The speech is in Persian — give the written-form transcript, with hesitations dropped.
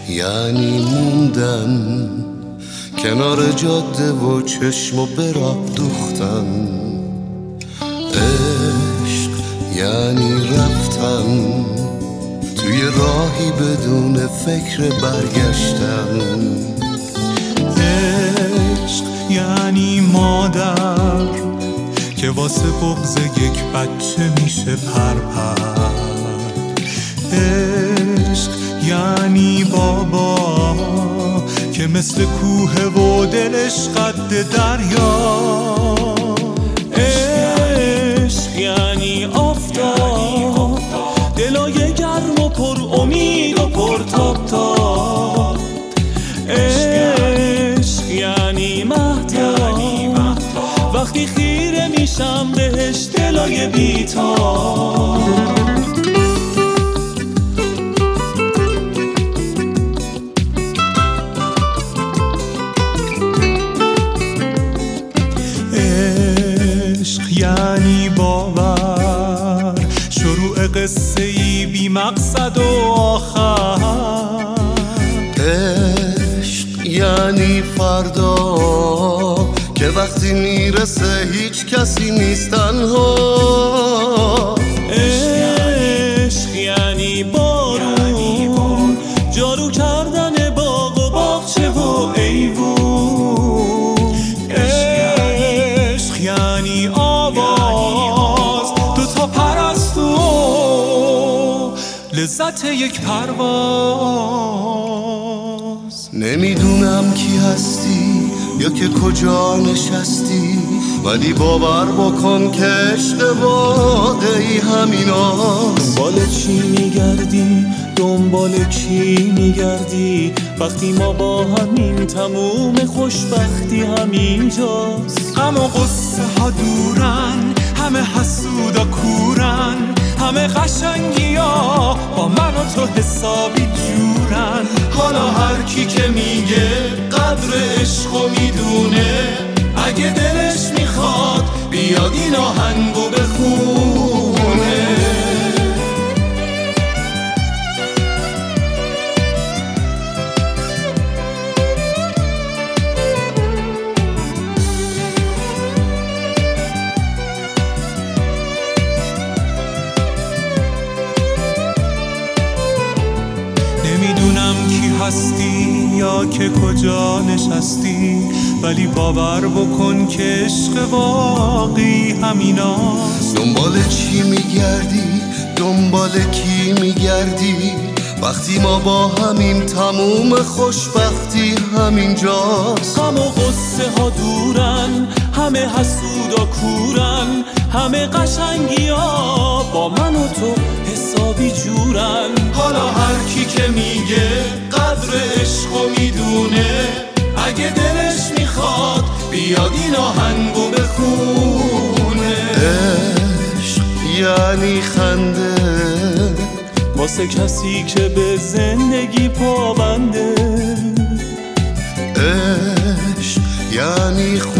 یعنی موندن کنار جاده و چشمو به راه دوختن. عشق یعنی رفتن توی راهی بدون فکر برگشتن. عشق یعنی مادر که واسه بغض یک بچه میشه پرپر. عشق یعنی بابا که مثل کوه و دلش قد دریا. عشق یعنی آفتاب دلای گرم و پر امید و پر تاب تاب. عشق یعنی مهتاب وقتی خیره میشم بهش دلای بیتاب. یعنی باور شروع قصه ای بی مقصد و آخر. عشق یعنی فردا که وقتی میرسه هیچ کسی نیست تنها. عشق یعنی بارون جارو کردن باغ و باغچه و ایوون. عشق یعنی آواز دوتا پرستو لذت یک پرواز. نمیدونم کی هستی یا که کجا نشستی، ولی باور بکن که عشق واقعی همیناست. دنبال چی میگردی؟ دنبال کی میگردی؟ وقتی ما با همین تموم خوشبختی همینجاست. غم و غصه ها دورن، همه حسودا کورن، همه قشنگی ها با من و تو حسابی جورن. حالا هر کی که میگه قدر عشقو میدونه، اگه دلش میخواد بیاد این آهنگو بخونه. نمیدونم کی هستی یا که کجا نشستی، ولی باور بکن که عشق واقعی همیناست. دنبال چی میگردی؟ دنبال کی میگردی؟ وقتی ما با همیم تموم خوشبختی همینجاست. غم و غصه ها دورن، همه حسودا کورن، همه قشنگی ها با من و تو حسابی جورن. حالا هر کی که میگه قدر عشقو میدونه، اگه دلش میخواد بیاد این آهنگو بخونه. عشق یعنی خنده واسه کسی که به زندگی پابنده. عشق یعنی